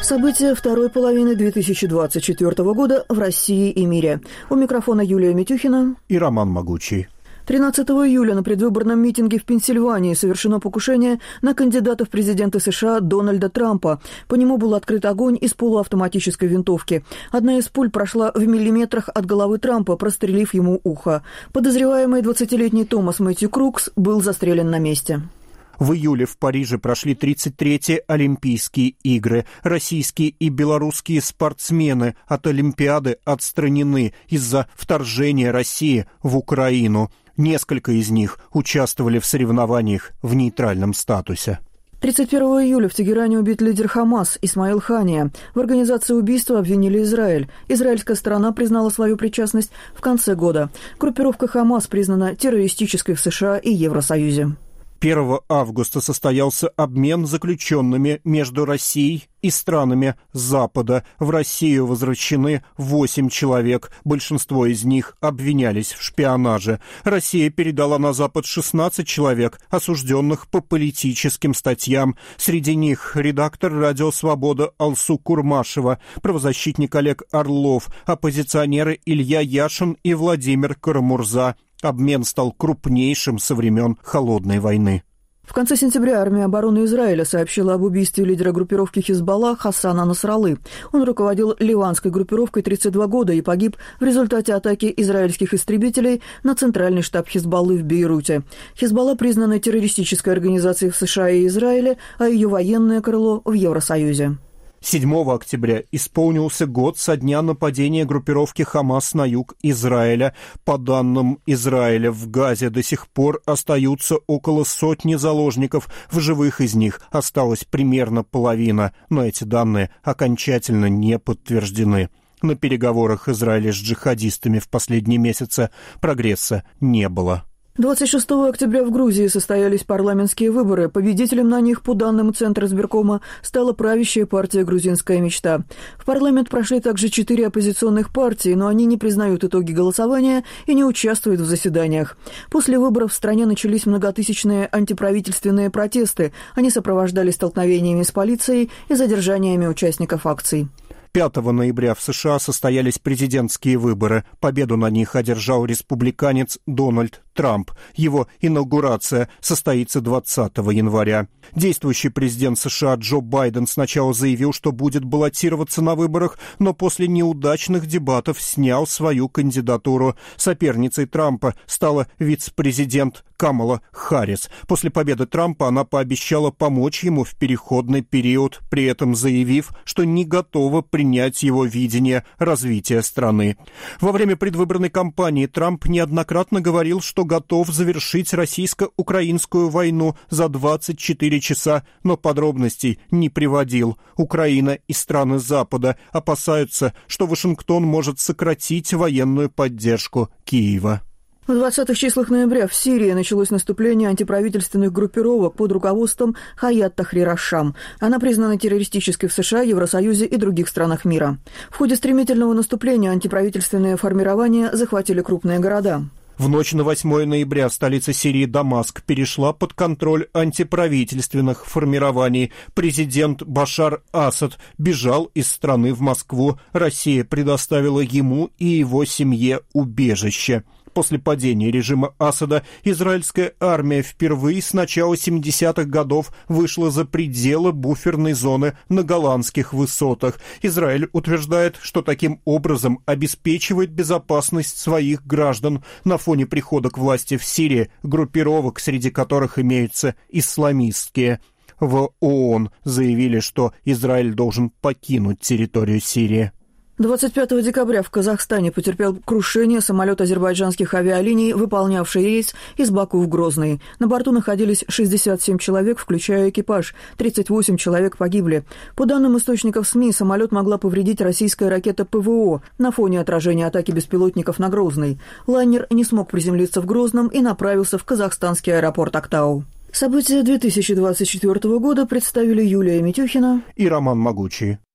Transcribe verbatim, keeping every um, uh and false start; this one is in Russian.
События второй половины две тысячи двадцать четвёртого года в России и мире. У микрофона Юлия Митюхина и Роман Могучий. тринадцатого июля на предвыборном митинге в Пенсильвании совершено покушение на кандидата в президенты США Дональда Трампа. По нему был открыт огонь из полуавтоматической винтовки. Одна из пуль прошла в миллиметрах от головы Трампа, прострелив ему ухо. Подозреваемый двадцатилетний Томас Мэтью Крукс был застрелен на месте. В июле в Париже прошли тридцать третьи Олимпийские игры. Российские и белорусские спортсмены от Олимпиады отстранены из-за вторжения России в Украину. Несколько из них участвовали в соревнованиях в нейтральном статусе. тридцать первого июля в Тегеране убит лидер Хамас Исмаил Хания. В организации убийства обвинили Израиль. Израильская сторона признала свою причастность в конце года. Группировка Хамас признана террористической в США и Евросоюзе. первого августа состоялся обмен заключенными между Россией и странами Запада. В Россию возвращены восемь человек. Большинство из них обвинялись в шпионаже. Россия передала на Запад шестнадцать человек, осужденных по политическим статьям. Среди них редактор «Радио Свобода» Алсу Курмашева, правозащитник Олег Орлов, оппозиционеры Илья Яшин и Владимир Карамурза. Обмен стал крупнейшим со времен Холодной войны. В конце сентября армия обороны Израиля сообщила об убийстве лидера группировки Хизбалла Хасана Насраллы. Он руководил ливанской группировкой тридцать два года и погиб в результате атаки израильских истребителей на центральный штаб Хизбаллы в Бейруте. Хизбалла признана террористической организацией в США и Израиле, а ее военное крыло в Евросоюзе. седьмого октября исполнился год со дня нападения группировки Хамас на юг Израиля. По данным Израиля, в Газе до сих пор остаются около сотни заложников. В живых из них осталась примерно половина, но эти данные окончательно не подтверждены. На переговорах Израиля с джихадистами в последние месяцы прогресса не было. двадцать шестого октября в Грузии состоялись парламентские выборы. Победителем на них, по данным Центра избиркома, стала правящая партия «Грузинская мечта». В парламент прошли также четыре оппозиционных партии, но они не признают итоги голосования и не участвуют в заседаниях. После выборов в стране начались многотысячные антиправительственные протесты. Они сопровождались столкновениями с полицией и задержаниями участников акций. пятого ноября в США состоялись президентские выборы. Победу на них одержал республиканец Дональд Трамп. Его инаугурация состоится двадцатого января. Действующий президент США Джо Байден сначала заявил, что будет баллотироваться на выборах, но после неудачных дебатов снял свою кандидатуру. Соперницей Трампа стала вице-президент Камала Харрис. После победы Трампа она пообещала помочь ему в переходный период, при этом заявив, что не готова принять его видение развития страны. Во время предвыборной кампании Трамп неоднократно говорил, что готов завершить российско-украинскую войну за двадцать четыре часа, но подробностей не приводил. Украина и страны Запада опасаются, что Вашингтон может сократить военную поддержку Киева. В двадцатых числах ноября в Сирии началось наступление антиправительственных группировок под руководством Хаят Тахрир аш-Шам. Она признана террористической в США, Евросоюзе и других странах мира. В ходе стремительного наступления антиправительственные формирования захватили крупные города. В ночь на восьмое ноября столица Сирии Дамаск перешла под контроль антиправительственных формирований. Президент Башар Асад бежал из страны в Москву. Россия предоставила ему и его семье убежище. После падения режима Асада израильская армия впервые с начала семидесятых годов вышла за пределы буферной зоны на Голландских высотах. Израиль утверждает, что таким образом обеспечивает безопасность своих граждан на фоне прихода к власти в Сирии группировок, среди которых имеются исламистские. В ООН заявили, что Израиль должен покинуть территорию Сирии. двадцать пятого декабря в Казахстане потерпел крушение самолет азербайджанских авиалиний, выполнявший рейс из Баку в Грозный. На борту находились шестьдесят семь человек, включая экипаж. тридцать восемь человек погибли. По данным источников СМИ, самолет могла повредить российская ракета ПВО на фоне отражения атаки беспилотников на Грозный. Лайнер не смог приземлиться в Грозном и направился в казахстанский аэропорт Актау. События две тысячи двадцать четвёртого года представили Юлия Митюхина и Роман Могучий.